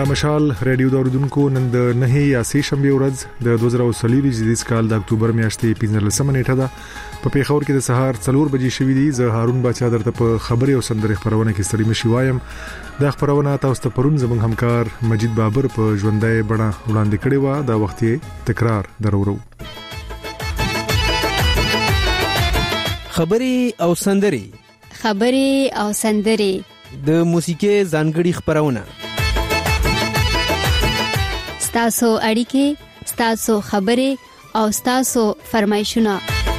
مشال رادیو دوردونکو نن د 9 یا 3 شنبه ورځ د 2023 کال د اکتوبر میاشتې 15 نیټه ده. په پیښور کې د سهار 4 بجې شوې دي. زه هارون باچا درته په خبري او سندري خبرونه کې ستړي مشي وایم. دا خبرونه تاسو ته پرون زموږ همکار مجید بابر په ژوندۍ بڼه وړاندې کړې و. دا وخت یې تکرار درورو. خبري او سندري د موسیقي ځانګړي خبرونه، ستاسو اړیکې، ستاسو خبرې او ستاسو فرمایشونه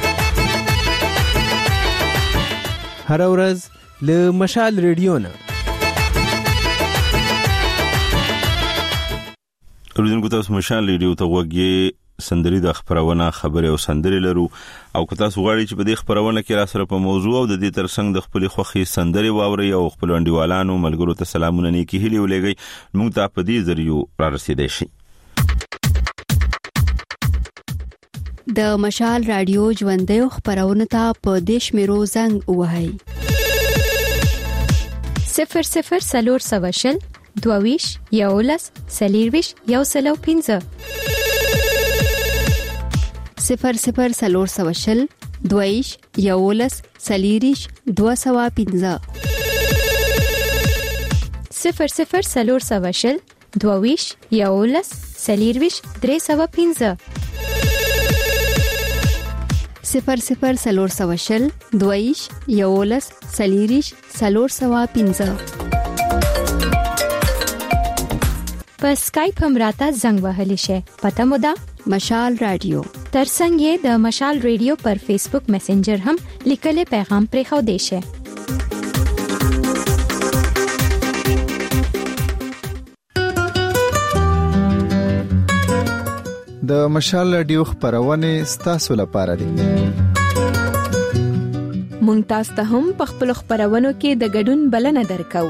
هر ورځ له مشال ریډیو نه. اوریدونکو تاسو مشال ریډیو ته وګورئ. سندري د خبرونه خبري او سندري لرو او که تاسو غواړئ چې په دې خبرونه کې را سره په موضوع او د دې ترڅنګ د خپل خوخي سندري واوري او خپل انډیوالانو ملګرو ته سلامونه نیکی هلي ولېږئ، موږ ته په دې ذریعہ را رسیدای شي. د مشال رادیو ژوندۍ خبرونه ته په دیش میرو زنګ وهاي 00 22 یولس سلیرویش یو سلو 15 00 22 یولس سلیریش 215 00 22 یولس سلیرویش 315 00 22 یولس سلیریش 315. په سکایپ هم راته زنګ وهلی شي. پته مو ده مشال رادیو. ترڅنګ یې د مشال رادیو پر فیسبوک میسنجر هم لیکلي پیغام پرې خو دی شي. د مشال رادیو خبرونه ستاسو لپاره دي. مونږ تاسو ته هم په خپل خبرونو کې د ګډون بلنه درکو.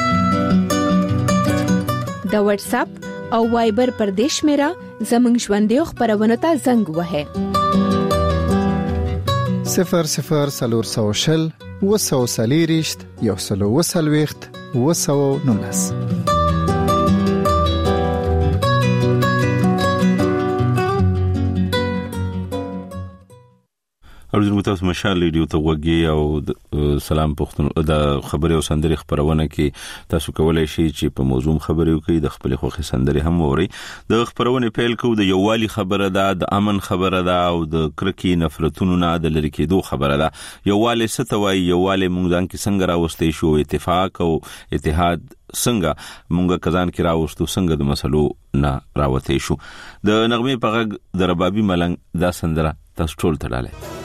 د واتس اپ او وایبر پر دیش میرا زمنګ ژوندۍ خبرونه ته زنګ وهه 00 وسوسلیریشت یو سلو وسلويخت وسو نونس. اوریدونکو تاسو مشال ریډیو ته وګورئ او سلام پښتون د خبري او سندري خبرونه کې تاسو کولای شئ چې په موضوع خبري وکړئ، د خپل خوخي سندري هم ووري. د خبرونه پیل کوو. د یووالي خبره ده، د امن خبره ده او د کرکی نفرتونو نه د لری کېدو خبره ده. یووالي ستوي، یووالي مونږ ځان کې څنګه راوستي شو، اتفاق او اتحاد څنګه مونږه کزان کې راوستو، څنګه د مسلو نه راوته شو. د نغمه په غږ د ربابي ملنګ دا سندره تاسو ټول تړاله.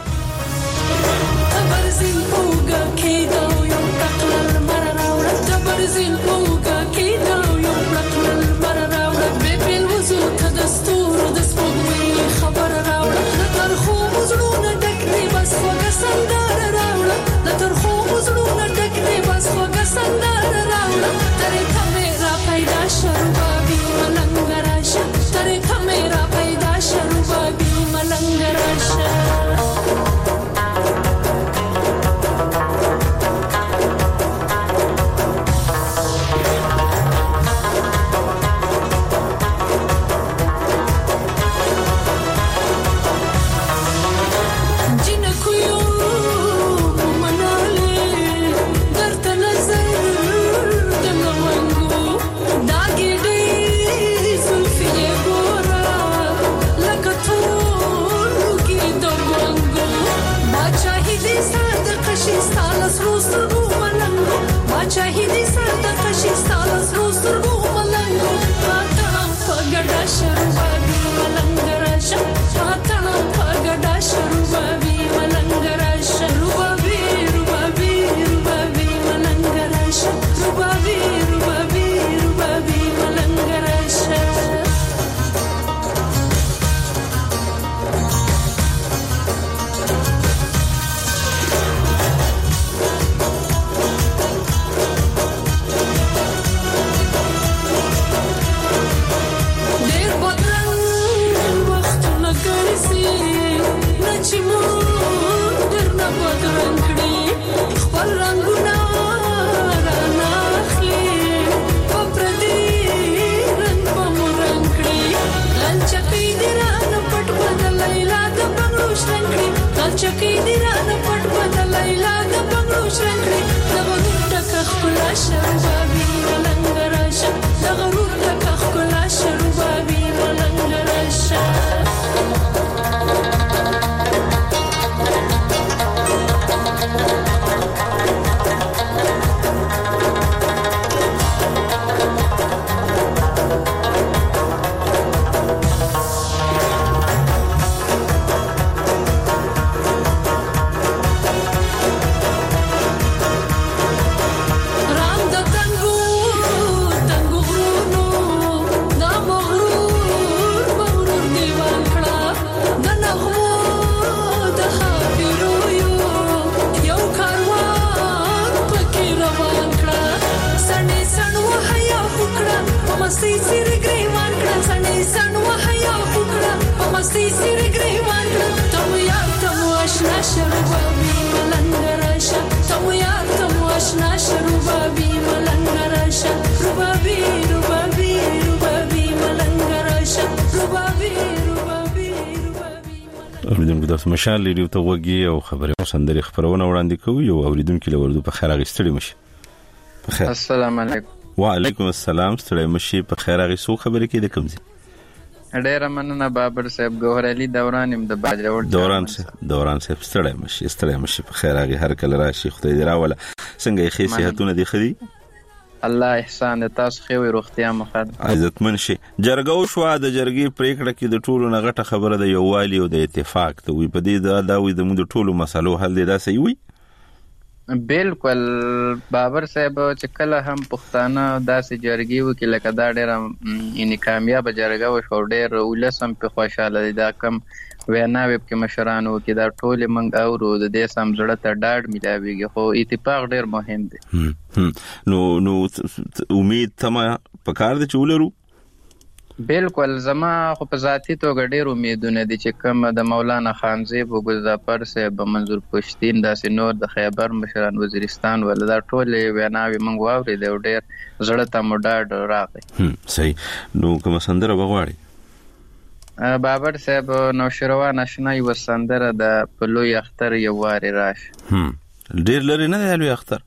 چکی دی رانه پټ بدلای لا د بنگړو شرنګړي د غرور ټک خپلا شربابي ملنګ راشه د غرور ټک خپلا شربابي ملنګ راشه اوریدونکو د مشال ریډیو ته وګي او خبري او سندري خبرونه وړاندې کوي او اوریدونکو له ورده په خیر غستړي مشي په خیر السلام علیکم وعلیکم السلام ستړي مشي په خیر غسو خبري کې د کوم ځای ډېر مننه بابر صاحب ګوهر علي دوران د باجوړ دوران صاحب ستړي مشي په خیر غي هر کله راشي خدای دې راوله څنګه یې خې صحتونه دي خدي الله احسان تاسو خو روغتیا مخه عزتمن شي جرګو شو د جرګي پریکړه کې د ټولو نغټه خبره د یووالي او د اتفاق ته وي په دې دا وي د موږ ټولو مسالو حل دی دا صحیح وي بالکل بابر صاحب چې کله هم پښتانه داسې جرګي وکړي لکه دا ډېر یعنی کامیاب جرګه وشو ډېر ولسم په خوشاله دي دا کم ویناوي کې مشرانو کې دا ټول منګ اورو د دې سم زړه ته ډاډ ملاويږي خو اتفاق ډېر مهم دی نو امید تمه پکار دي چولرو بالکل زما خو په ذاتی توګه ډېر امیدونه دي چې کوم د مولانا خانزیب او ګلزافر صاحب منظور پښتين داسې نور د خیبر مشران وزیرستان ولدا ټول ویناوي منګ واوري دی ډېر زړه ته مو ډاډ راغی صحیح نو کوم سندره بغواړي بابر صاحب نو شروان آشنا یو سندره د پلوی اختر یو واری راش ډېر لري نه دی اختر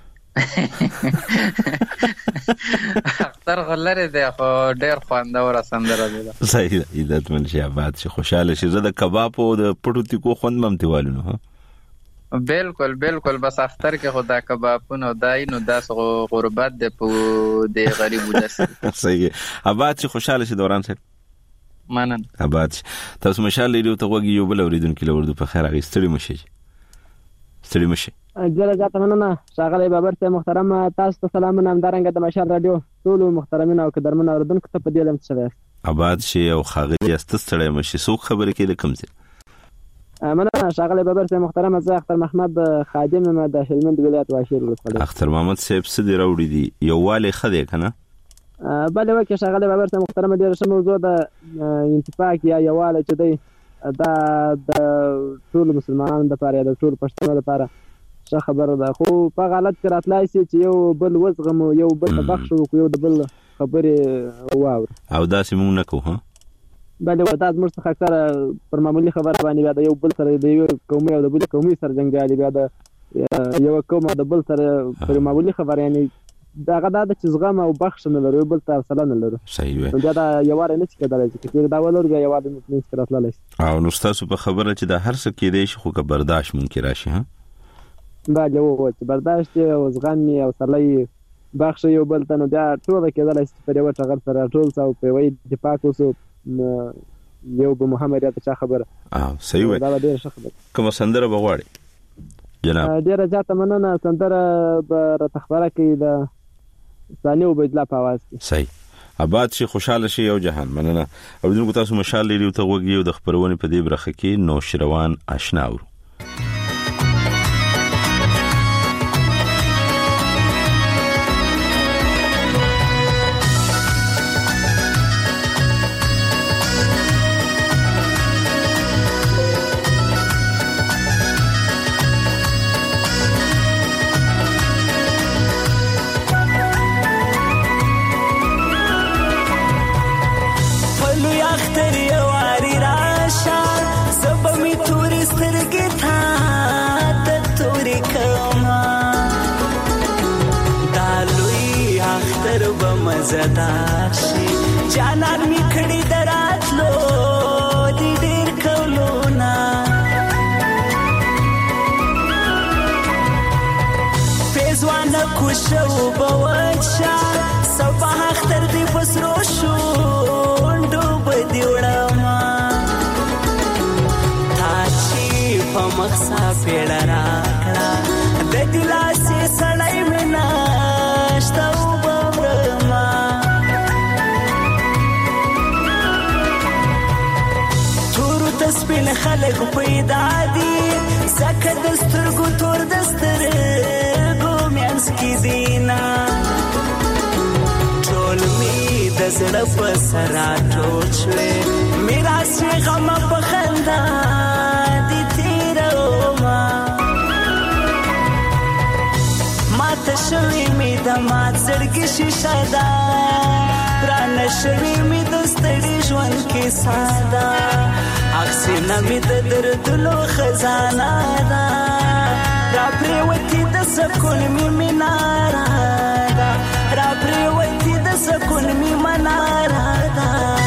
اختر غلره دی خو ډېر خواندور سندره ده صحیح عزت من شي آباد شي خوشاله شي زده کباب او د پټو تیکو خوند ممتوالو ها بالکل بس اختر کې خدا کبابونه دای نو داس غربت د غریب ولس صحیح آباد شي خوشاله شي دوران سره منن آباد تاسو مشال ریډیو ته وګي یو بل اوریدونکو له ورده په خیر غستړي مشي جره ځات مننه شاغله بابر ته محترم تاسو ته سلامونه همدارنګه د مشال رادیو ټول محترمین او قدرمن اوریدونکو ته په دې لم څه آباد شي او خاغلی استستړی مشي سو خبره کې د کوم څه مننه شاغله بابر ته محترم زه اختر محمد خادم ما د هلمند ولایت واشیر ولسوالۍ اختر محمد صاحب سدي راوړي دي یو والي خدای کنه بله وکه شاغله بابر ته محترم ډیر ښه موضوع د انتفاق یا یواله چې دی دا د ټول مسلمانانو لپاره د ټول پښتنو لپاره څه خبره ده خو په غلط کې راتلای شي چې یو بل وزغم یو بل بخښو یو د بل خبرې واور او داسې مونږ نه کوو بله وتا زموږ څخه اکثره پر معمولي خبره باندې بیا د یو بل سره د یو قومي او د بل قومي سره جنګالي بیا د یو قوم د بل سره پر معمولي خبره یعنی داغه د چزغم او بخښنه لري بل تر سره نه لري صحیح وي دا یو واره نه کېدای چې دا ولور بیا یو واره نه کېدای او نو تاسو په خبره چې دا هر څه کېدای شي خو که برداشت ممکن راشي ها دا جو چې برداشت او زغم او سړی بخښ یو بل ته نو بیا ټول کېدای شي پر یو ټغر سره ټول څو په وی دفاع کوسو یو به محمد یا ته خبره صحیح وي دا ډېر ښه خبره کوم سندره بغواړي جناب ډېر ځاته مننه سندره به تخبره کې د ثاني وبدلا په आवाज کې صحیح آباد شي خوشاله شي او جهان مننه اوریدونکو تاسو مشال ریډیو ته وګورئ او د خبرونه په دې برخه کې نو شروان آشنا ورو Get مزدار شي جانان می کړي دراتلو دی ډیر کولونا پیزوانه کوشو بوچا صبح اختر دی پسرو شو ډوب دی وړما تا چې په مخسا پیړه راکړه د دلاسې سړی مې ناشته وبورما تورو ته سپین خلک پیدا دي ځکه د سترګو تور د سترګو میانس کې دینا ټول می د زړه په سره ټول شوې میراث غم په خندا دي تیروما ماته شوې می د مات زړګي شیشه ده پرانه شوې می د ستړي ژوند کې ساده اکسینه می د دردلو خزانه ده را پریوتي د سکون می مناره ده را پریوتي د سکون می مناره ده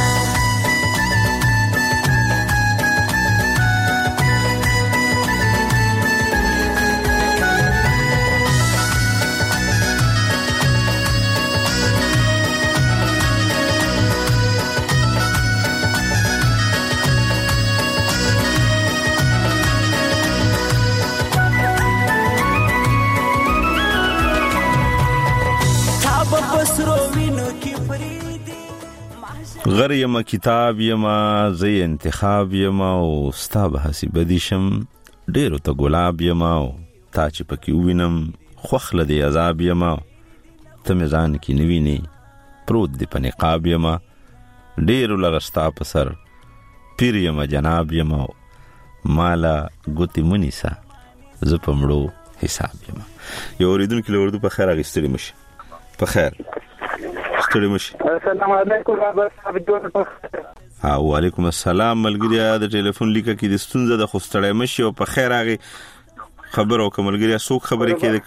غر یما کتاب یما زی انتخاب یما او ستا به حسی بدیشم ډیرو ته ګلاب یما او تا چې پکې وینم خوخله دی عذاب یما ته مې ځان کې نویني پروت دی په نقاب یما ډیرو لږه ستا په سر پیر یما جناب یما مالا ګوتې منیسه زه په مړو حساب یما یو اوریدونکي له اردو په خیر اخیستلی مشي په خیر السلام علیکم بابا صاحب جوړ ها وعلیکم السلام ملګریا د ټلیفون لیکه کې د ستونزه د خوستړی مشي او په خیر هغه خبر او ملګریا څوک خبرې کړي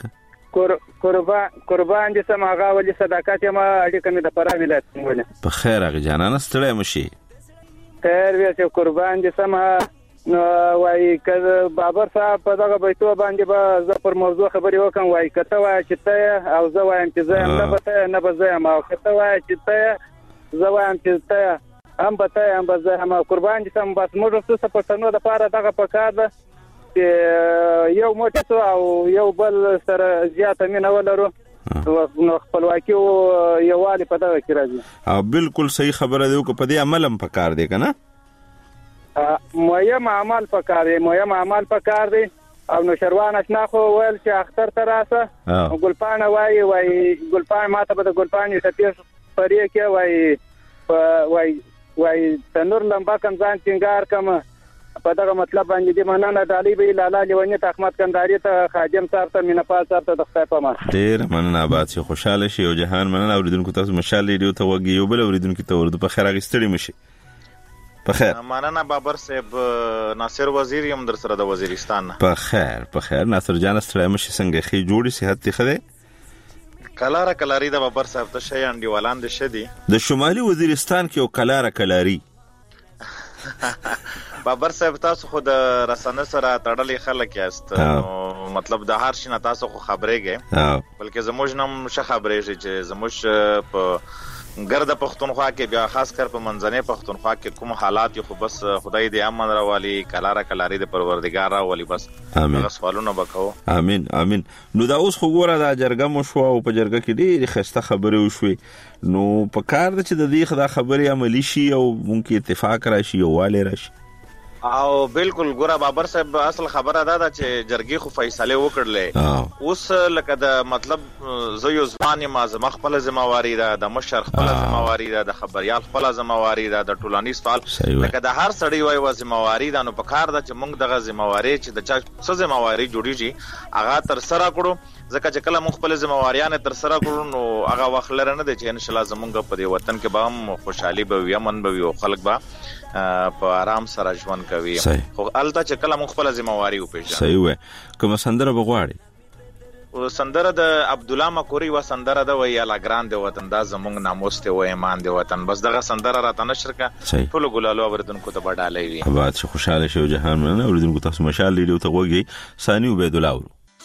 قربان دي سم هغه ولې صداقت ما اړیکه مې د پرا ولایت ولې په خیر هغه جانان ستړی مشي خیر وې قربان دي سم وای کله بابر صاحب په دغه بیتو باندې به زه پر موضوع خبرې وکم وای کته وای چې ته او زه وایم چې زه نه به نه به زه ما کته وای چې ته زه وایم چې ته هم به ته هم به زه هم قربان دي سم بس موږ څه پښتنو د پاره دغه پکار ده چې یو موټی او یو بل سره زیاته مینه ولرو نو خپلواکي او یووالي په دغه کې راځي بالکل صحیح خبره دی کو په دې عملم پکار دی کنه مهم عمل پکار دی او نو شروان اشنا خو ویل چې اختر تراسه ګلپانه وای ګلپانه ماته به د ګلپانې سپیش پرې کې وای تنور لمبا کم ځان څنګه کم په دغه مطلب باندې دی مننه دالی به لاله لیونی احمد کنداری ته خادم صاحب ته مینپال صاحب ته د خدای په امان ډیر مننه آباد شي خوشاله شي او جهان مننه اوریدونکو تاسو مشال ریډیو ته وګي یو بل اوریدونکو ته ورته په خیر اغستړي مشي په خیر مننه بابر صاحب ناصر وزیر یم در سره د وزیرستان په خیر ناصر جان ستړی مشي څنګه خې جوړي صحت ته خده کلاری د بابر صاحب ته شي انډي ولان د شدي د شمالي وزیرستان کې او کلاری بابر صاحب تاسو خو د رسنۍ سره تړلې خلک یاست مطلب د هر شي نه تاسو خو خبرېږئ بلکې زموږ نم شه خبرېږي چې زموږ په ګرد پښتونخوا کې بیا خاص کر په منځنۍ پښتونخوا کې کوم حالات یو خو بس خدای دې امن راوالي کلاری د پروردګار راوالي بس هغه سوالونه وکاو امين نو دا اوس خو ګوره دا جرګه مو شو او په جرګه کې ډېر خسته خبرې وشوي نو په کار د چې د دې خدا خبرې عملی شي او مونږ اتفاق راشي او والي راشي او بالکل ګوره بابر صاحب اصل خبره ده چې جرګي خو فیصله وکړلې اوس لکه د مطلب زه یو ځوان ما زما خپل ذمہواری ده د مشر خپل ذمہواری ده د خبريال خپل ذمہواری ده د ټولنیز فعال لکه د هر سړی وای و ذمہواری ده نو په کار ده چې موږ دغه ذمہواری چې د چا څه ذمہواری جوړیږي هغه تر سره کړو ځکه چې کله موږ خپل ذمہواریان تر سره کړو نو هغه وخت لرنه ده چې ان شاء الله زموږ په دې وطن کې به هم خوشحالي به وي امن به وي او خلک به په آرام سره ژوند کوي خو الته چې کله مخ خپل ذمہواری وپېژني صحیح وای کوم سندره بغواړي سندره د عبد الله مکوري و سندره د وی الا ګران دی وطن دا زمونږ ناموس ته و ایمان دی وطن بس دغه سندره راته نشر کا ټول ګلالو اوردونکو ته بډالې وي آباد شي خوشاله شي جهان مننه اوردونکو تاسو مشال ریډیو ته وګورئ ثاني عبید الله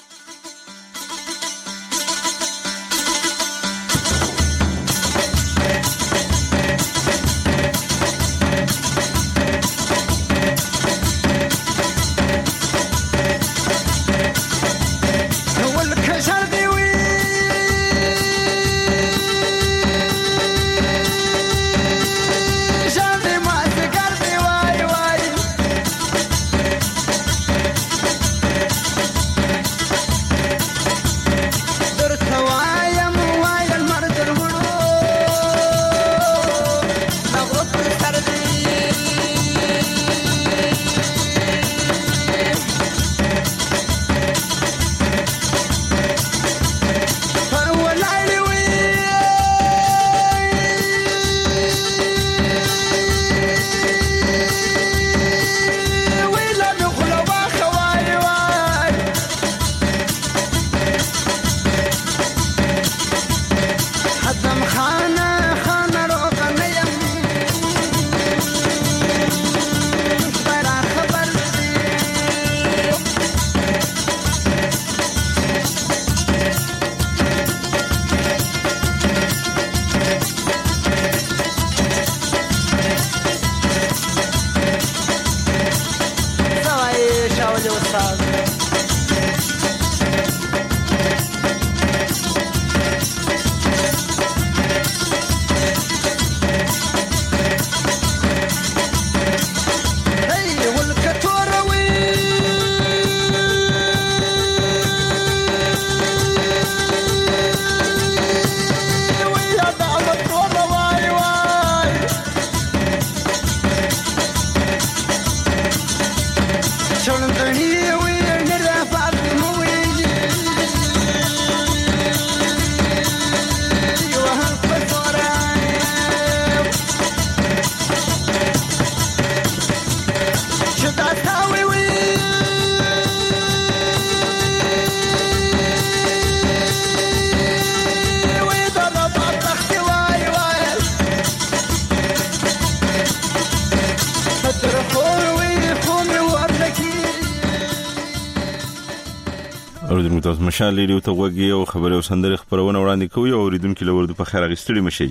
تاسو مشال ریډیو ته وګورئ او خبري او سندري خبرونه وړاندې کوي او اوریدونکو له وردو په خیر اغستړي مشي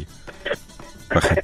په خیر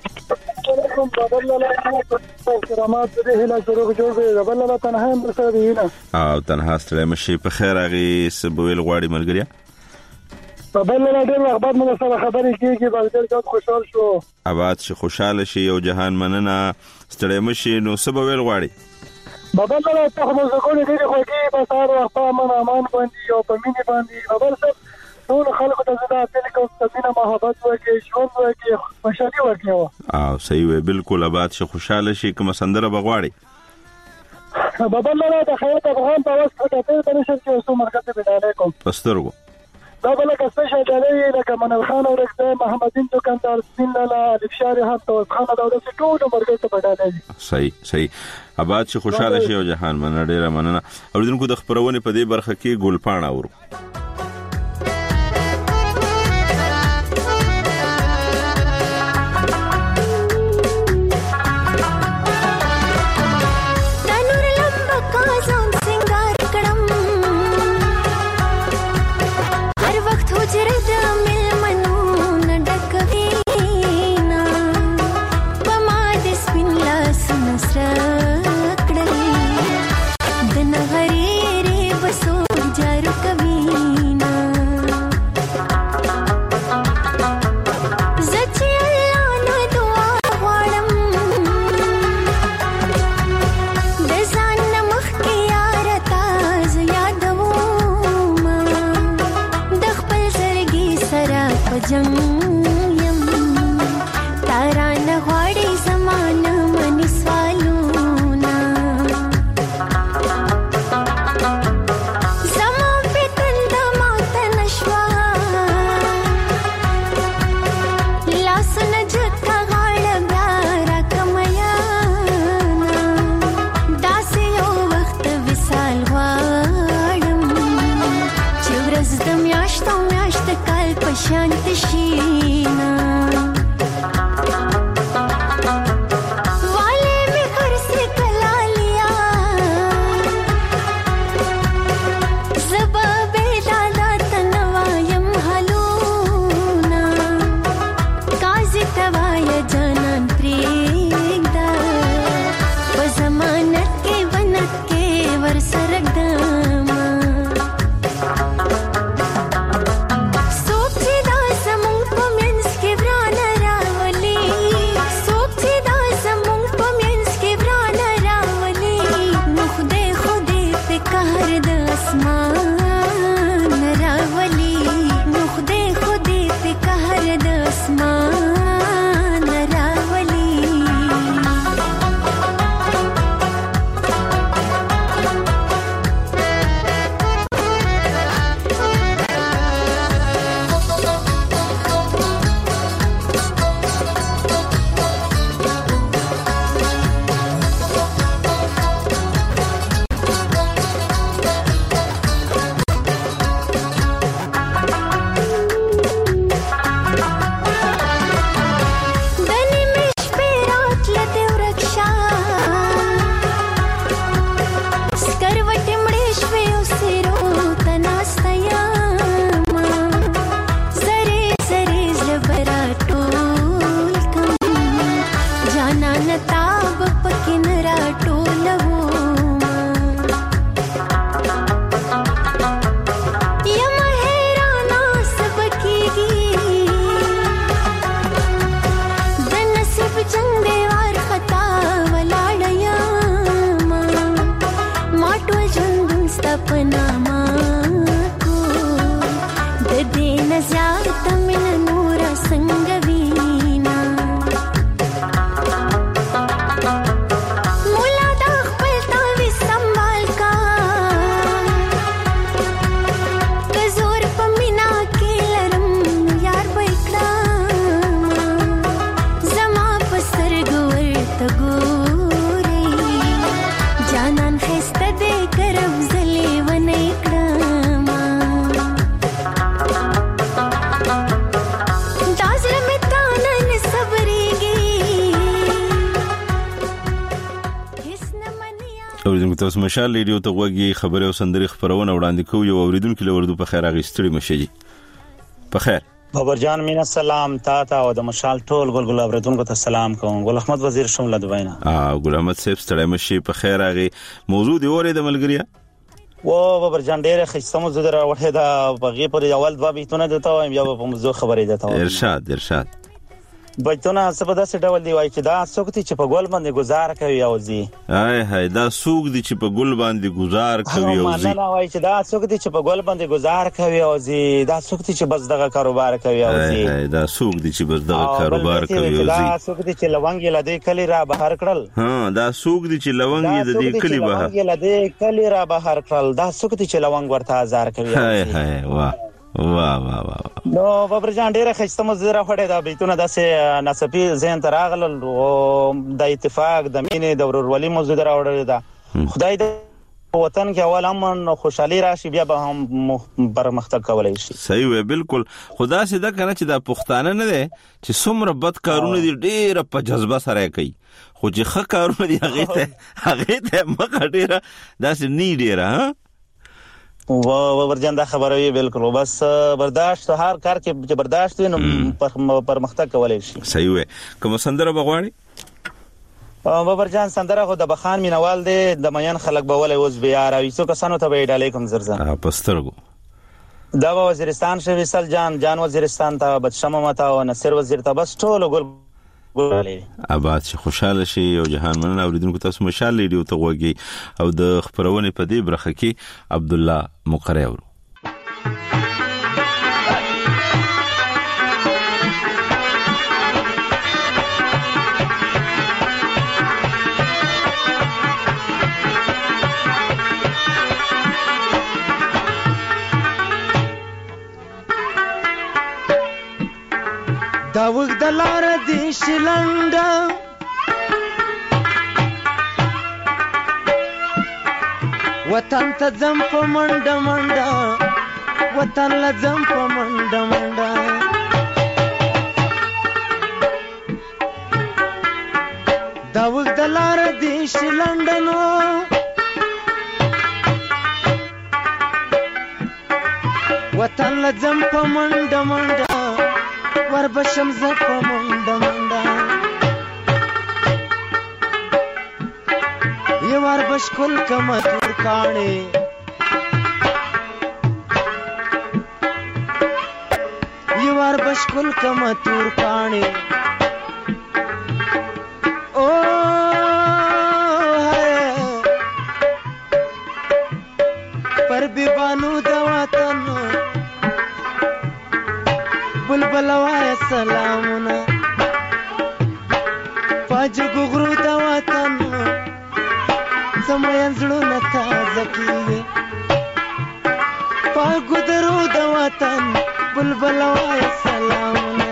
او تنها ستړي مشي په خیر اغي سبویل غواړي ملګریا په بل نه ډېر وخت بعد موږ سره خبرې کیږي بلکې ډېر خوشحال شو آباد شي خوشاله شي او جهان مننه ستړي مشي نو سبویل غواړي بابا له ته مو زګونې دې خوږی په سار وخت امان باندې او په مینه باندې بابا سره ټول خلکو ته زړه ته کوم تمنه محبت وکي ژوند وکي خوشالي وکي او صحیح وي بالکل آباد شي خوشاله شي کوم سندره بغواړي بابا له ته خیاط افغان په واسطه ته په نشر کې اوسو مرکز به علیکم پسترګو دا بل کس شه دلې لکه منل خان او رکته محمدین دکاندار سپین لاله الفشاری هم توس خان دا د ټول مرکز ته بدلې صحیح آباد شي خوشاله شي او جهان مننه ډیره مننه اوریدونکو د خبرونه په دې برخه کې ګلپاڼه اورو د نغری ری بسو جارو کوي اوریدونکو تاسو مشال ریډیو ته وګورئ خبري او سندري خبرونه وړاندې کوي او اوریدونکو لوردو په خیر اغستړي مشي په خیر بابر جان مینا سلام تا او د مشال ټول ګل اوریدونکو ته سلام کوم ګل احمد وزیر شمله دوینا ګل احمد صاحب ستړي مشي په خیر اغي موضوع دی اورید ملګریا و بابر جان ډېر خسته موضوع دره وړه دا بغي پر اول دوه بیتونه دته وایم یا په موضوع خبرې دته ارشاد بچونه سبا داسې ډول دی وای چې دا څوک دي چې په ګل باندې گزار کوي او زی هاي دا څوک دي چې په ګل باندې گزار کوي او زی نه وای چې دا څوک دي چې په ګل باندې گزار کوي او زی دا څوک دي چې بس دغه کاروبار کوي او زی دا څوک دي چې بس دغه کاروبار کوي او زی دا څوک دي چې لونګي لدی کلی را بهر کړل دا څوک دي چې لونګي د دې کلی بهر لونګي لدی کلی را بهر کړل دا څوک دي چې لونګ ورته هزار کوي هاي واه نو بابر جان ډیره خسته مزره وړه دا بیتونه داسې نسبی زین تراغل او د اتفاق د مینې د ورورولۍ موضوع راوړل دا خدای د وطن کې اول امن خوشحالي راشي بیا به هم پرمختګ کولای شي صحیح وي بالکل خدا سي دا کنه چې دا پښتانه نه دي چې څومره بد کارونه دي ډیره په جذبه سره کوي خو چې ښه کارونه دي هغه ته مخ ډیره داسې نی ډیره ورجان دا خبره وی بالکل بس برداشت هر کار کې برداشت نو پرمختګ کولای شي صحیح وي کوم سندره بغواړي بابر جان سندره خو د بخان مینوال دی د میان خلک به ولې اوس بیا راوي څو کسانو ته به علیکم زرزان پسترګو دا وزیرستان شوی سل جان وزیرستان ته بدشمه متا او نصر وزیر ته بس ټول ګل آباد شي خوشاله شي او جهان مننه اوریدونکو تاسو مشال ریډیو ته وګورئ او د خبرونه په دې برخه کې عبد الله مقرئ دا وګ د لار دی شلنډا وطن ته زم په منډه منډه وطن له زم په منډه منډه دا وګ د لار دی شلنډا نو وطن له زم په منډه منډه ور بشم ز په منډه منډه یو ور بشکل کما تور کانه یو ور بشکل کما تور کانه او پر بیبانو د وطن بلبل وای سلامونه پاج غغرو د وطن سمين زړونه تازه کیږي پاګو درو د وطن بلبل وای سلامونه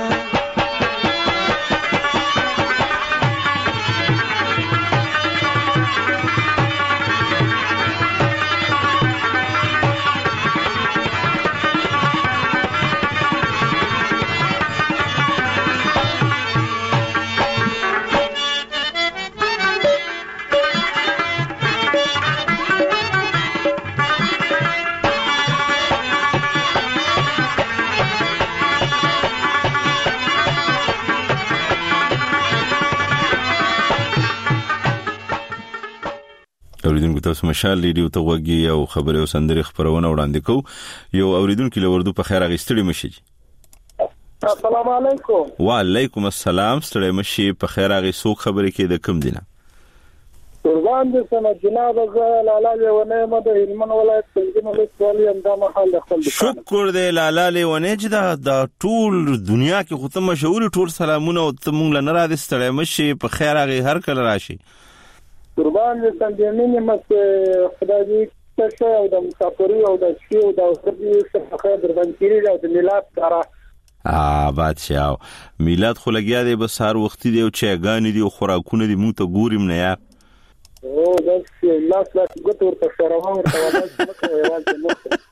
اوریدونکو تاسو مشال ریډیو ته وګورئ او خبري او سندري خبرونه وړاندې کوو یو اوریدونکو لوردو په خیر اغستړي مشي السلام علیکم وعلیکم السلام ستړي مشي په خیر اغي سو خبري کې د کم دینه قربان دې سم جناب لالا ونه مده هلمند ولایت څنګه له سوالي اندام حال خپل شکر دې لالا ونه چې دا ټول دنیا کې خو ته مشهور ټول سلامونه او ته مونږ لنه را دې ستړي مشي په خیر اغي هر کله راشي قربان دې څنګه مت خدای دې تاسو او د مسافرۍ او د شی او د خدای څخه خیر دربنکيري او د میلاد سره بادشاہ میلاد خو لګیا دی به سار وختي دی او چاګانی دی او خوراکونه دی مونږ ته ګوریم نه یا او دا چې لاس ګټور ته شروان ورته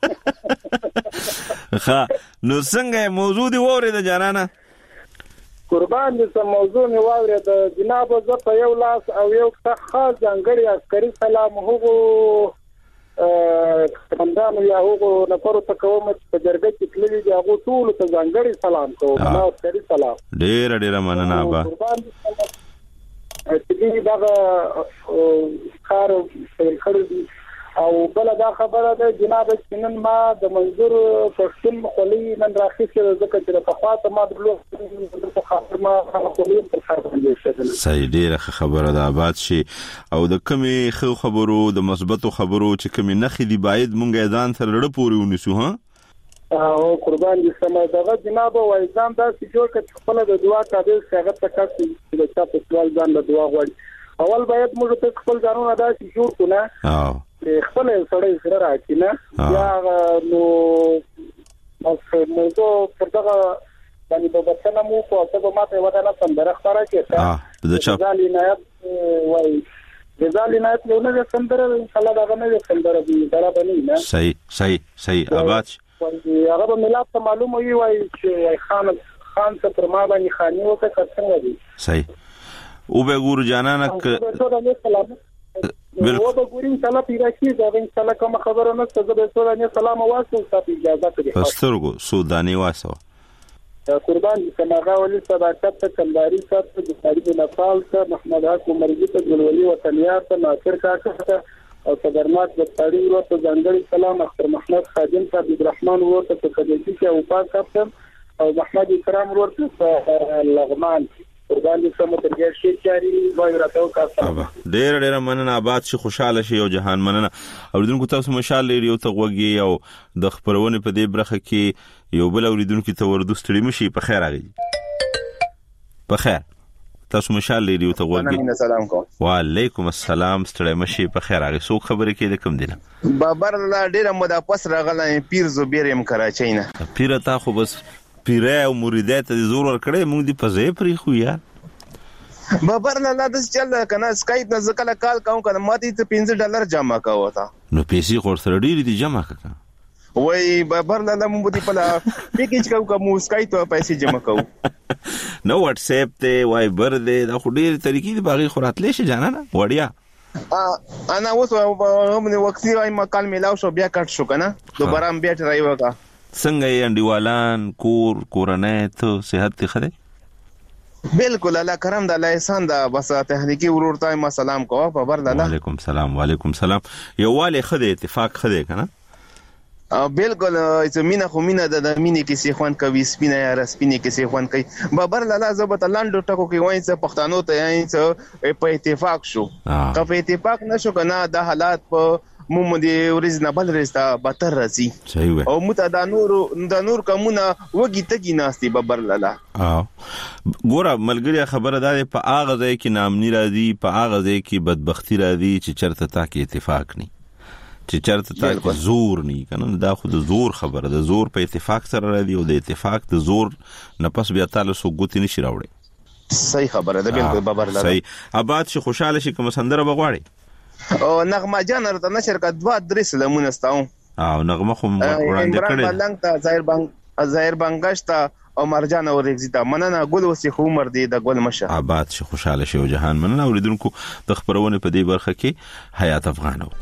ها نو څنګه موضوع دی وره د جانانا قربان دې سم موضوع می واورې د جناب زه په یو لاس او یو خاص ځانګړي عسکري سلام هغو کمانډانو یا هغو نفرو ته کوم چې جرګه کې تللي دي هغه ټول ته ځانګړي سلام کوم نو عسکري سلام ډېر مننه با چې دا کار خلک او بل دا خبره ده جناب سنن ما د منظور پښتون خولي نن راخیسه ځکه چې په خاطر ما د په خاطر ما خولي په خاطر صحیح ډیره خبره ده آباد شي او د کمی خبرو د مثبتو خبرو چې کمی نخې دی باید مونږه ځان سره لړ پوري ونیسو ها او قربان دي سم دغه جناب وایزان دا چې جوړ کړ خپل د دعا قابل څنګه تکات چې د چا په سوال ځان له دعا غواړي اول باید موږ ته خپل ځانونه دا چې جوړ کړو خپل سړی سره راځي نه یا نو موږ په دغه باندې په بچنه مو کو ته به ماته ودانه سندره ښکارا کېته د چا ځالینات وای د ځالینات نو نه سندره ان شاء الله دا نه سندره دی دا باندې نه صحیح آباد هغه به ملت ته معلومه وي چې خان څه پر ما باندې خاني وکړه څنګه دی صحیح او به ګور جانانک بالکل او ګورین سلام پیراکی دا ان شاء الله کوم خبره نه څه به سولانه سلام واسو ستاسو اجازه کړئ پسترګو سودانی واسو قربان سماغه ولي صداقت ته کمداري سره د تاریخ نفال ته محمد حق مرګي ته ګلولي وطنيات ته ناصر کاکا ته او صدرناک د تاریخ ورته ځانګړي سلام اختر محمد خادم ته عبدالرحمن ورته په کديتي کې او پاک کاپتن او محمد کرام ورته لغمان قربان دې سم ترګر شي چاري وای راته کا ډېر مننه آباد شي خوشاله شي او جهان مننه اوریدونکو تاسو مشال لري او تغوږی او د خبرونه په دې برخه کې یو بل اوریدونکو ته ورده ستړي مشي په خیر راغی په خیر تاسو مشال لري او تغوږی سلام کوم وعلیکم السلام ستړي مشي په خیر راغی سو خبره کې د کوم دینه بابر لا ډېر مده پس راغله پیر زبیر ام کراچۍ نه پیر تا خو بس پیره او مریدات د زور ور کړې موږ دی په ځای پرې خو یا بابر نه د چل کنه سکایپ نه زکل کال کوم کنه ماته ته $15 جمع کاوه تا نو پیسې خور سره ډېری دي جمع کړه وای بابر نه موږ دی په پیکیج کوم سکایپ ته پیسې جمع کوو نو واتس اپ ته وایبر دې دا خو ډېر طریقې دی باغی خوراتلې شي جانا نه وړیا انا اوس هم وختي وایم کال ملاو شو بیا کټ شو کنه دوباره هم بیا ټرای وکا څنګه یې انډیوالان کورنۍ ته صحت خده بالکل الله کرم د الله احسان دا بس تهنیکی ورورته ما سلام کوه په بر الله وعلیکم سلام یواله خده اتفاق خده کنه بالکل زمينه خو مينه د مينې کې سي خوان کوي سپینه یا رسپینه کې سي خوان کوي بابر لاله زبط لاندو ټکو کې وای څه پښتنو ته یې په اتفاق شو که په اتفاق نشو کنه د حالات په مومدي ریزنبل رستا بتر رسی صحیح او مت د نور کومه وګی تګی ناستي ببر لاله ګوره ملګری خبره ده په اغه ځای کې نامنی راځي په اغه ځای کې بدبختی راځي چې چرته تا کې اتفاق ني چې چرته تا کې زور ني کنه دا خو د زور خبره ده زور په اتفاق سره راځي او د اتفاق د زور نه پس بیا تعالی سو ګوتی نشي راوړي صحیح خبره ده بالکل ببر لاله صحیح آباد شي خوشاله شي کوم سندره بغواړي او نغمه جان رته نشر کا 2-3 لمونه استاو او نغمه خو وړاندې کړي بلنګ ته ظاهر بنگشت او مرجان او رگزیتا مننه ګل وسی خو عمر دی د ګل مشه آباد شي خوشاله شي او جهان مننه اوریدونکو د خبرونه په دې برخه کې حیات افغانو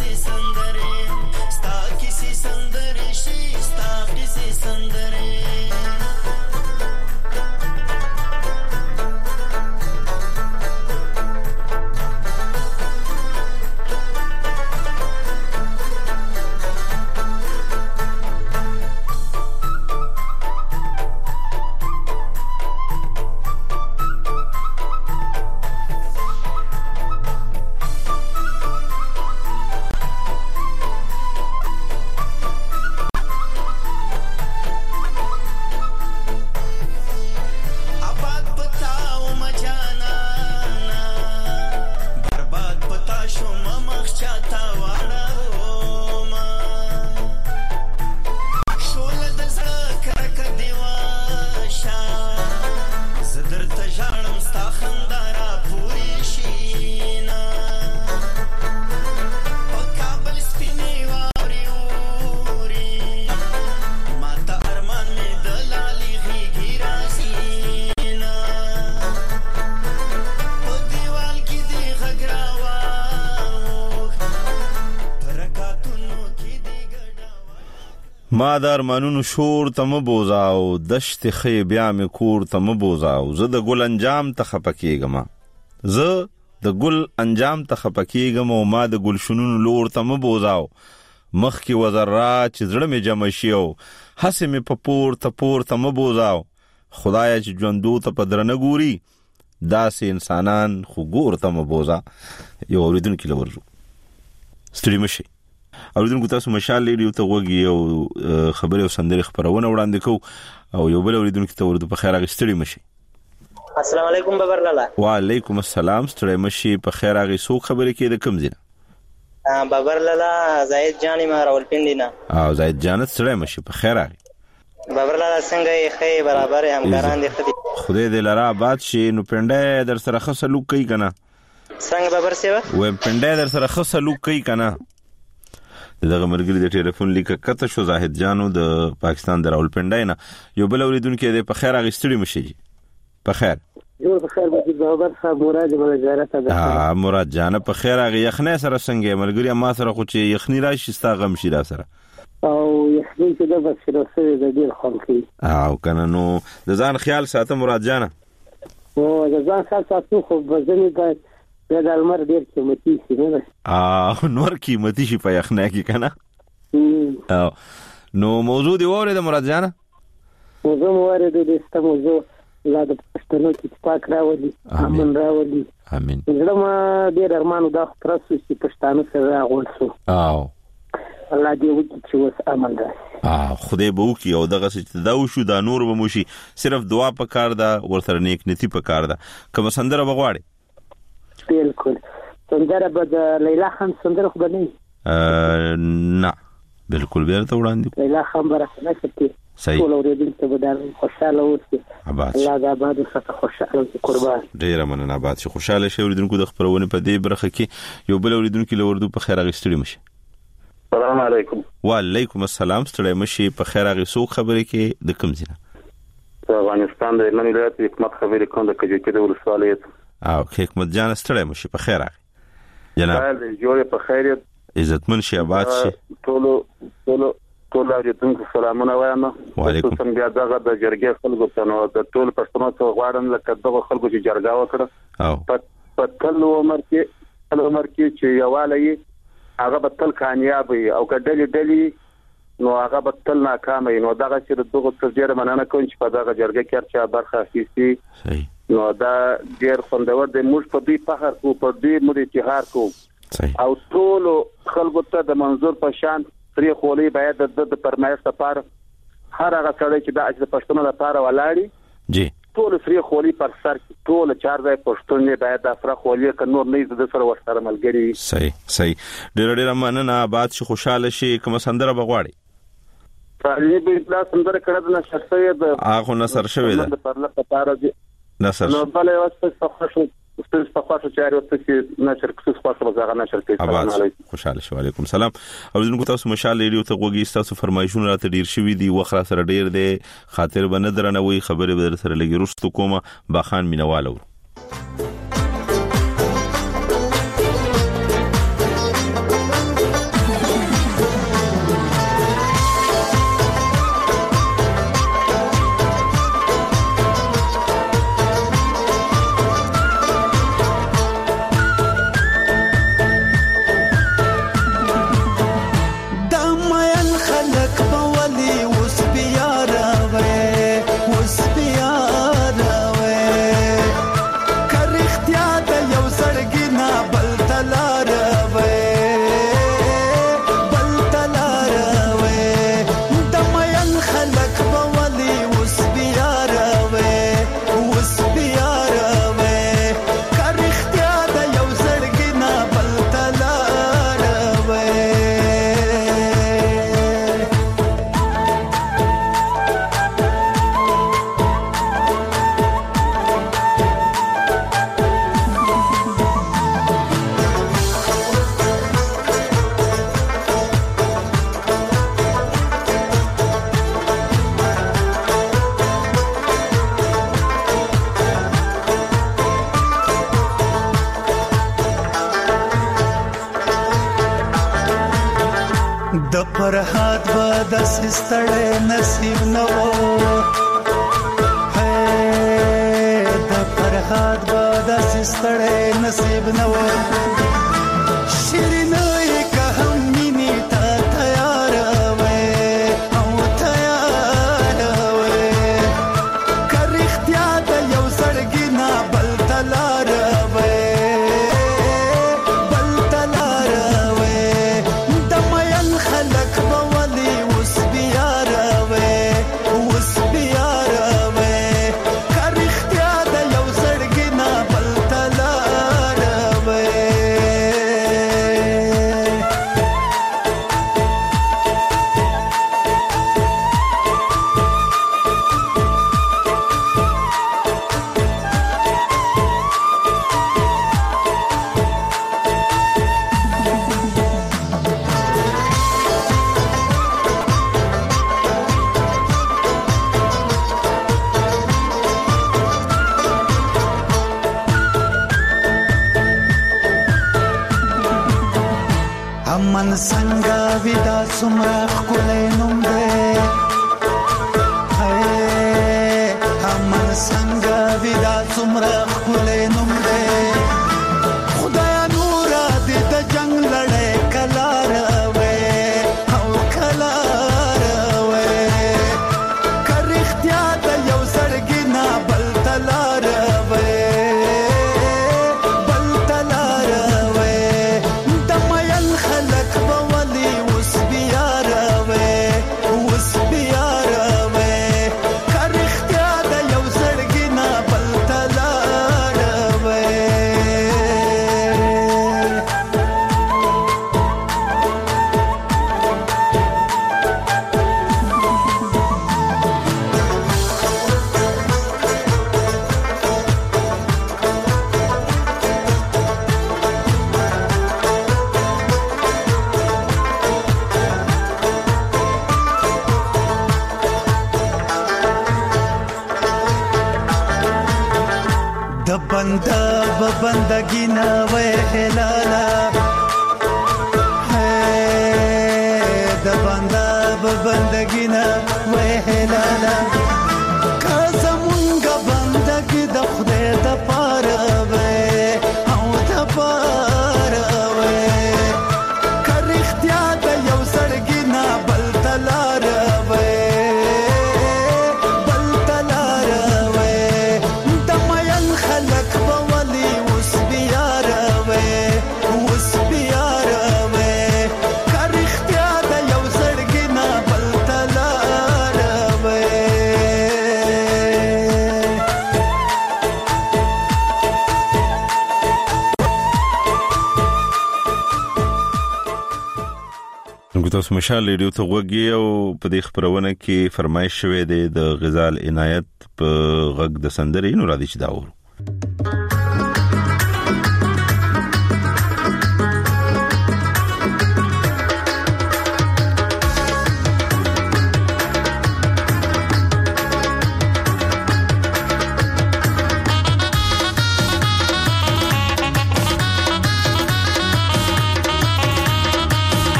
کیسې سندرې ستا کیسې سندرې شي ستا کیسې سندرې ما د ارمانونو شور ته مبوزاو دشت خې بیا مې کور ته مبوزاو زه د ګل انجام ته خپکیږم زه د ګل انجام ته خپکیږم او ما د ګل شنونو لور ته مبوزاو مخ کې وزرا چې زړه مې جمع شیو هسه مې په پور ته مبوزاو خدای چې ژوندو ته پدرنه ګوري داسې انسانان خو ګور ته مبوزا یو اوریدونکو لورجو ستړي مشي اوریدونکو تاسو مشال ریډیو ته وګي او خبري او سندري خبرونه وړاندې کو او یو بل اوریدونکو ته ورته په خیر اغستړي مشي السلام علیکم بابر لالا وعلیکم السلام ستړي مشي په خیر اغسو خبري کې د کوم ځای بابر لالا زاید جانی ما راولپندینا او زاید جان ستړي مشي په خیر اغي بابر لالا څنګه خې برابر همکاران دي خدي خدای دې لرا آباد شي نو پنده در سره خصلو کوي کنه څنګه بابر سیوا و پنده در سره خصلو کوي کنه دغه مرګري د ټلیفون لیک کته شو زاهد جانو د پاکستان د راولپنډای نه یو بل اوریدونکو د په خیر اغستړي مشي په خیر جوړ په خیر به بابر صاحب مراد مله زیارت ده مراد جان په خیر اغه یخنه سره څنګه مرګري ما سره خو چې یخنی راشي ستا غم شي را سره او یخنی چې د بشرسه د ډیر خلک او کنه نو د ځان خیال ساته مراد جان او د ځان خیال ساتو خو بزنی باید د المر ډیر قیمتي شي نه نور قیمتي شي په یخنه کې کنه نو موضوع دی وره د مراد جان موضوع وره د استموزو لا د پښتنو کې پاک راولي امن راولي امين زما ډیر ارمانو دا پرسو چې پښتانه سره راغونسو او الله دې وکړي چې وس امن راشي خدای به وکړي او دغه چې دا وشو دا نور به موشي صرف دعا پکار ده ورته نیک نیتی پکار ده کوم سندره بغواړي بالکل سندره به د لیلا خان سندره خو نه نه بالکل بیرته وړاندې لیلا خان برخه نشته ټول اوریدونکو ته به خوشاله اوسئ الله دا آباد څخه خوشاله قربان ډیر مننه آباد شي خوشاله شي اوریدونکو د خبرونه په دې برخه کې یو بل اوریدونکو لوردو په خیر اغستړي مشي السلام علیکم وعلیکم السلام ستړي مشي په خیر اغسو خبرې کې د کوم ځای افغانستان د هلمند ولایت حکومت خبرې کوم د کجکي د ولسوالۍ او حکمت جان ستړي مشي په خیر اغي جناب جوړ په خیر عزتمن شي آباد شي ټول اوریدونکو سلامونه وایم وعلیکم السلام بیا دغه د جرګې خلکو ته نو د ټول پښتنو ته غواړم لکه دغه خلکو چې جرګه وکړه او په ټول عمر کې چې یوالي هغه به تل کامیاب وي او کډلې نو هغه به تل ناکام وي نو دغه چې دغه تجربه مننه کوم چې په دغه جرګه کې چې برخه اخیستي صحیح نو دا ډیر خوندور دی موږ په دې فخر کو په دې موږ اتحاد کو او ټول خلکو ته د منظور په شان پری خولي باید د پرمایش لپاره هر هغه سړی چې د پښتون لپاره ولاړی جی ټول فری خولي پر سر ټول چار ځای پښتون باید د افرا خولي ک نور نه د سره ورسره ملګری صحیح ډیر مننه آباد شي خوشاله شي کوم سندره بغواړي تعالی به د سندره کړه د شخصي د هغه نصر شوی ده پر لپاره نصر نو بل یو څه استفاده چاري او څه نشر کس خاصه بزاغه نشر کوي السلام علیکم خوشاله شو علیکم السلام او زموږ تاسو مشال ریډیو ته وګورئ تاسو فرمایشونه راته ډیر شوي دي وخره سره ډیر دي خاطر باندې درنوي خبره به سره لګي رښتو کومه باخان مینوالو رښتیا د یو زړګي نه بل تلار وې بل تلار وې د مین خلک به ولي اوس بیا راوې اوس بیا راوې که رښتیا د یو زړګي نه بل تلار وې د فرحات به داسې ستړی نصیب نه و د فرحات به داسې ستړی نصیب نه و شیرینه یې که هم مینې ته تیاره وې او تیاره وې که رښتیا د یو زړګي نه بل ته لاره وې خلک به ولي اوس بیا راوې اوس بیا راوې که رښتیا د یو زړګي نه بل ته لاره وې امن څنګه ودا څومره ښکلی نوم دی امن څنګه ودا څومره ښکلی نوم دی خدایا نوره دې د جنګ لړۍ کله راوې او کله راوې که رښتیا د یو زړګي نه بل ته لاره وې بل ته لاره وې د مین خلک به ولي اوس بیا راوې اوس بیا راوې که رښتیا د یو زړګي نه بل ته لاره وې د بنده به بندگی نه وې هلاله د بنده به بندگی نه وې هلاله که زمونږ بندگی د خدای د پاره وې او د پاره وې که رښتیا د یو زړګي نه بل ته لاره وې بل ته لاره وې د مین خلک به ولي اوس بیا راوې اوس بیا راوې که رښتیا د یو زړګي نه بل ته لاره وې تاسو مشال ریډیو ته وګورئ او په دې خبرونه کې فرمایش شوې ده د غزال عنایت په غږ د سندرې نو را دي چې دا و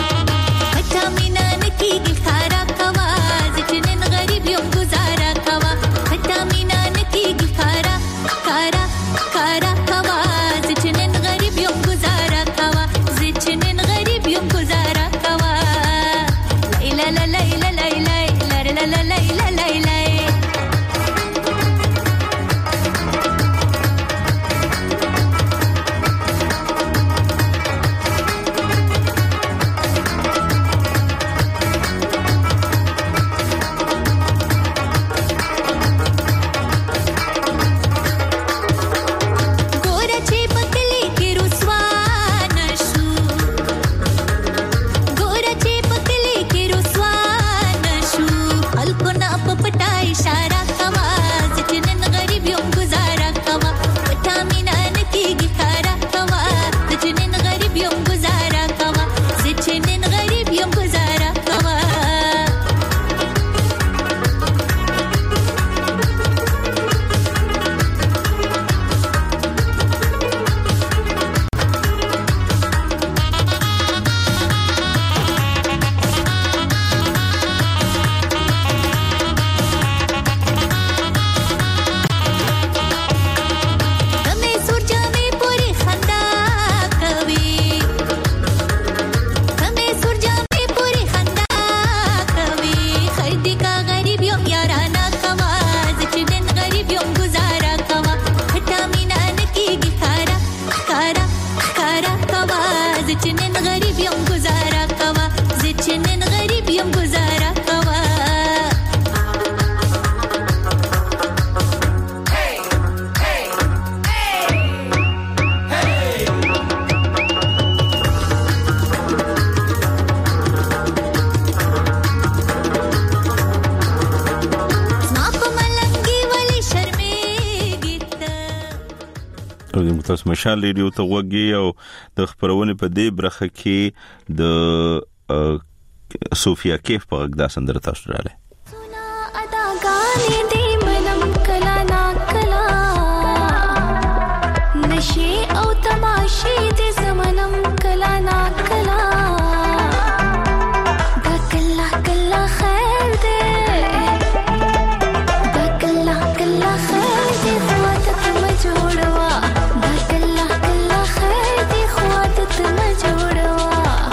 غریب یم گزاره کوا د تاسو مشال ریډیو ته وګورئ او د خبرونه په دې برخه کې د صوفیا کیف په غږ دا سندره تاسو رااله اداګانې دې منم کلا نا کلا نشي او تماشې دې زمنم کلا نا کلا دا کلا کلا خیر دې دا کلا کلا خیر دې خواتت ما جوړوا دا کلا کلا خیر دې خواتت ما جوړوا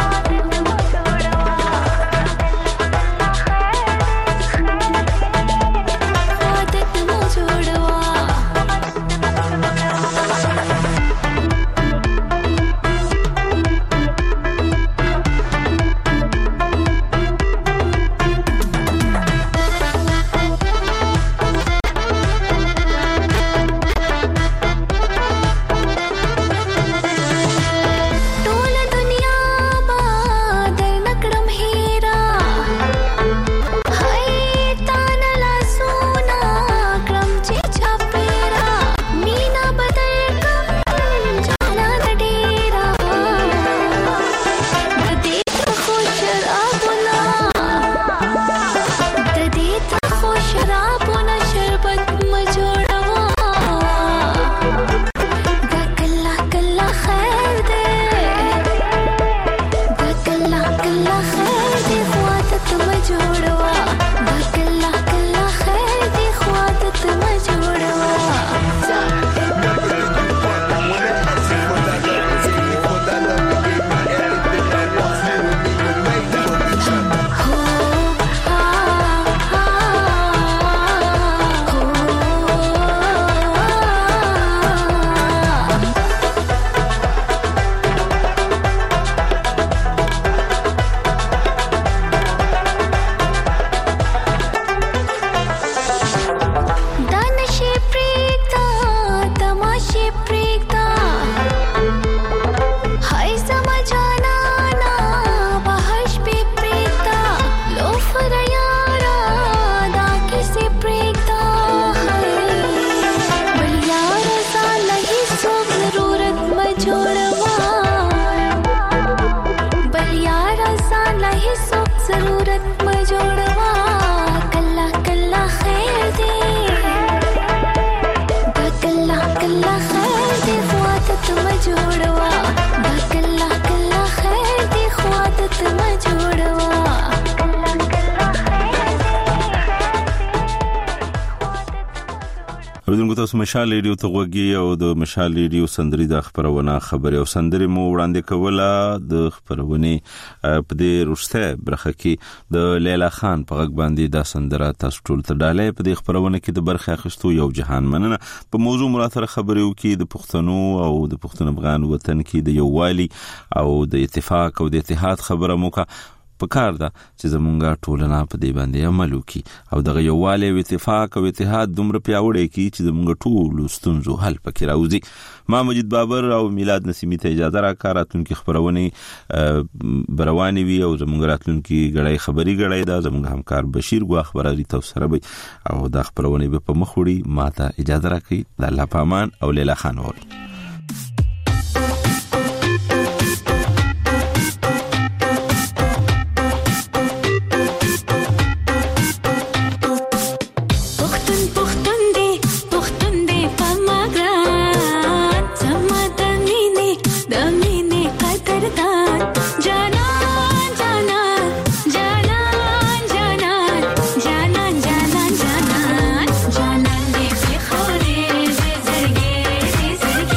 تاسو مشال ریډیو ته وګورئ او د مشال ریډیو سندري د خبرونه خبري او سندري مو وړاندې کوله د خبرونه په دې روسته برخه کې د لیلا خان په غږ باندې د سندره تاسو ټول ته ډالې په دې خبرونه کې د برخه اخیستو یو جهان مننه په موضوع مراتره خبري وکي د پښتنو او د پښتون افغان وطن کې د یووالي او د اتفاق او د اتحاد خبره موکا پکار ده چې زمونږه ټولنه په دې باندې عمل وکي او دغه یووالی او اتفاق او اتحاد دومره پیاوړی کی چې زمونږه ټول ستونزو حل پکې راوځي. ما مجید بابر او میلاد نسیمی ته اجازه راکړه راتلونکي خبرونه برواني وي او زمونږه راتلونکي غړای خبري غړای دا زمونږه همکار بشیر ګو خبراري تاسو سره وي او دا خبرونه به په مخوړي ماته اجازه راکړي د الله پامان او لیلا خان ووري. जाना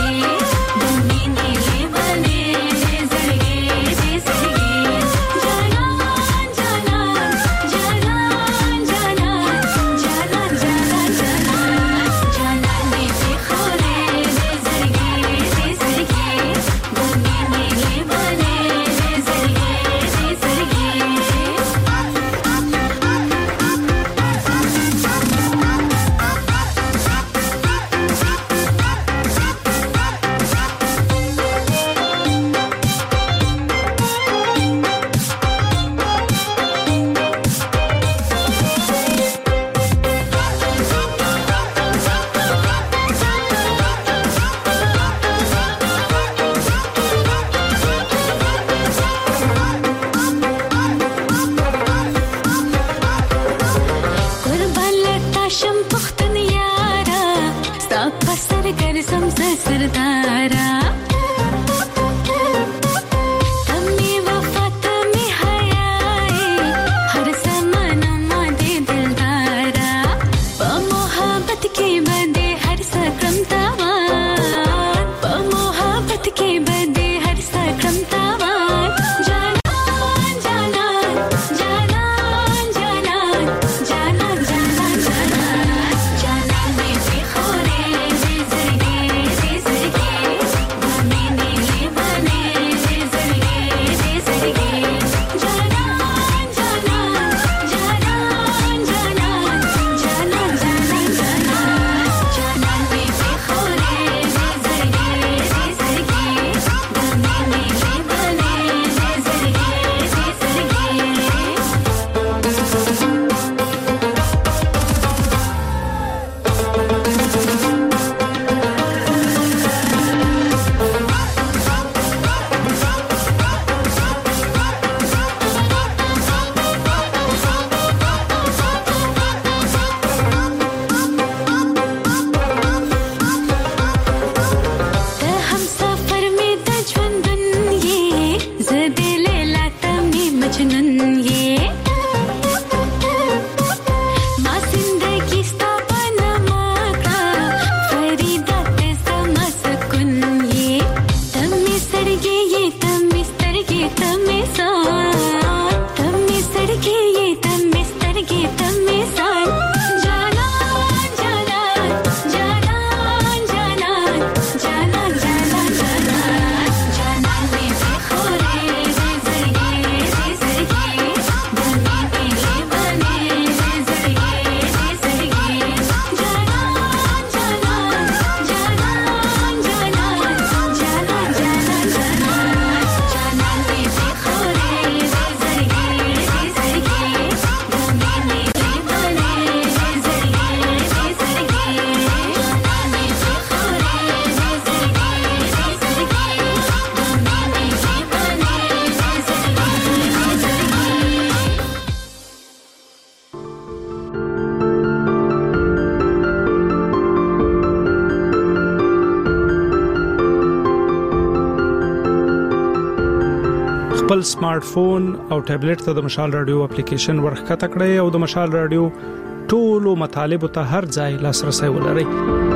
خپل سمارټ فون او ټابلیټ ته د مشال رادیو اپلیکیشن ورخکته کړئ او د مشال رادیو ټولو مطالب ته هر ځای لاسرسي ولرئ.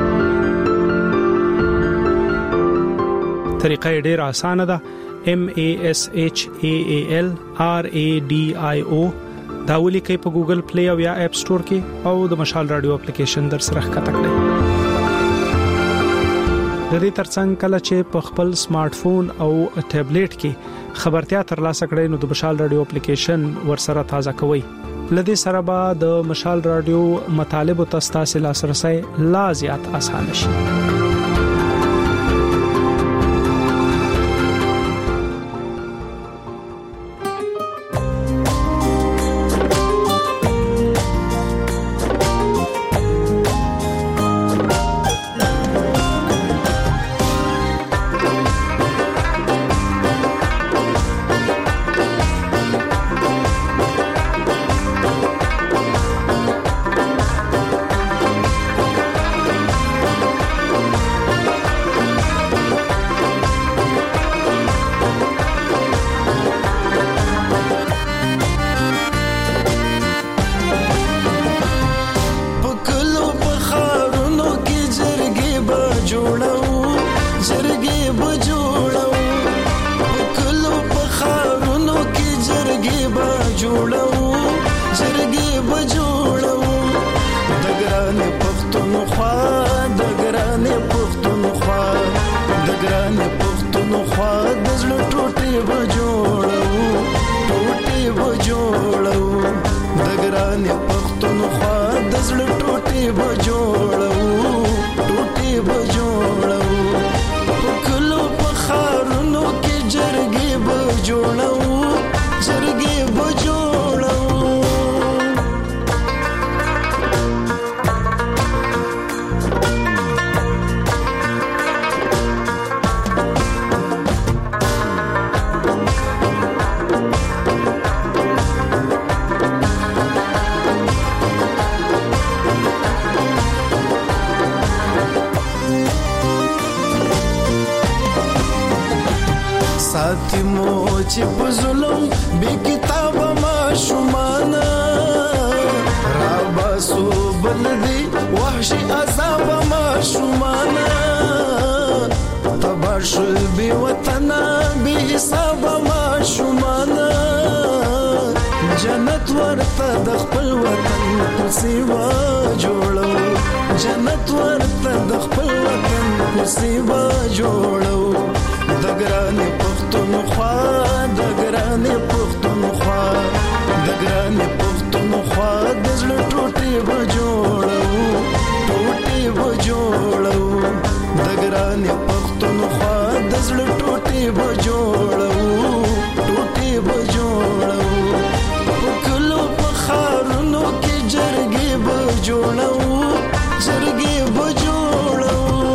طریقه ډیره اسانه ده. MASHAALRADIO دا ولیکئ په ګوګل پلی او یا اپ سٹور کې او د مشال رادیو اپلیکیشن در سره ښکته کړئ. د دې ترڅنګ کله چې په خپل سمارټ فون او ټابلیټ کې خبرتیا ترلاسه کړئ نو د مشال رادیو اپلیکیشن ورسره تازه کوئ. لدې سره به د مشال رادیو مطالب او تاسو لاسرسي لا زیات آسان شي. یتیمو چې په ظلم بې کتابه ماشومانه راباسو بل دي وحشي عذاب ماشومانه تباشل بې وطنه بې حساب ماشومانه جنت ورته د خپل وطن په سیوا جوړو جنت ورته د خپل وطن په سیوا جوړو د ګرانې پښتونخوا د ګرانې پښتونخوا د ګرانې پښتونخوا د زړه ټوټې به جوړو ټوټې به جوړو د ګرانې پښتونخوا د زړه ټوټې به جوړو ټوټې به جوړو کلو په خارونو کې جرګې به جوړو جرګې به جوړو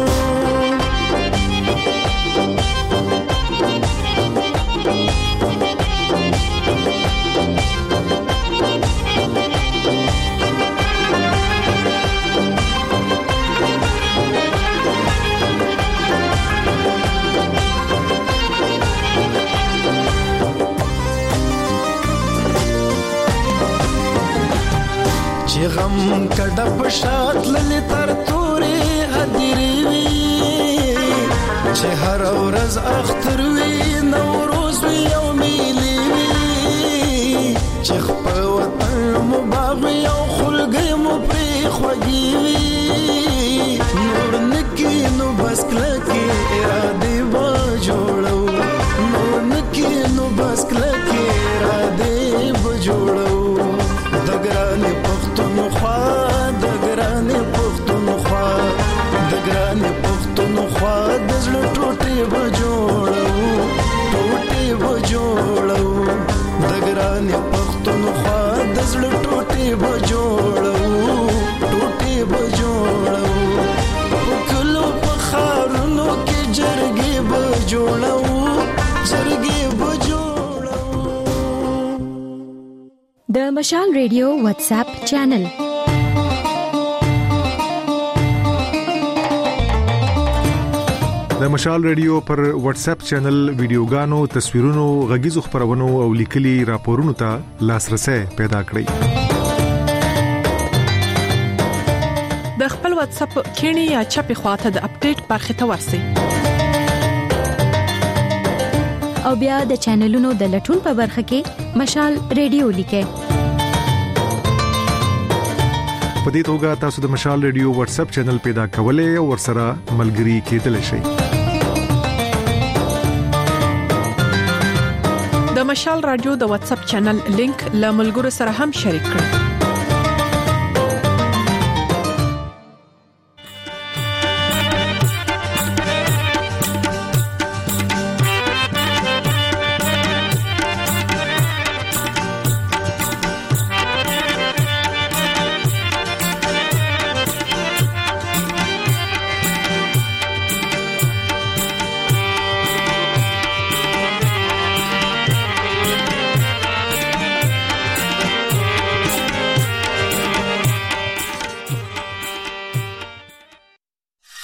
چې غم کډه په شات للی تر تورې هدیری وي چې هر ورځ اختر وي نوروز وي او میلی وي چې خپل وطن مو باغ وي او خلګي مو پرې خوږي وي نور نکی نو بس کلکې ارادې و جوړو نور نکی نو بس کلکې ارادې و جوړو د ګرانې پښتونخوا د ګرانې پښتونخوا د ګرانې پښتونخوا د زړه ټوټې به جوړو ټوټې به جوړو د ګرانې پښتونخوا د زړه ټوټې به جوړو ټوټې به جوړو په کلو په خارونو کې جرګې به جوړو جرګې به جوړو د مشال ریډیو واتس اپ چینل د مشال ریډیو پر واتس اپ چینل ویډیوګانو تصویرونو غږیزو خبرونو او لیکلي راپورونو ته لاسرسي پیدا کړئ د خپل واتس اپ کینی یا چپی خواته د اپډیټ برخه ته ورسئ او بیا د چینلونو د لټون په برخه کې مشال ریډیو لیکئ په دې توګه تاسو د مشال ریډیو واتس اپ چینل پیدا کولای او ورسره ملګري کېدلی شئ د مشال رادیو د واتس اپ چینل لینک له ملګرو سره هم شریک کړئ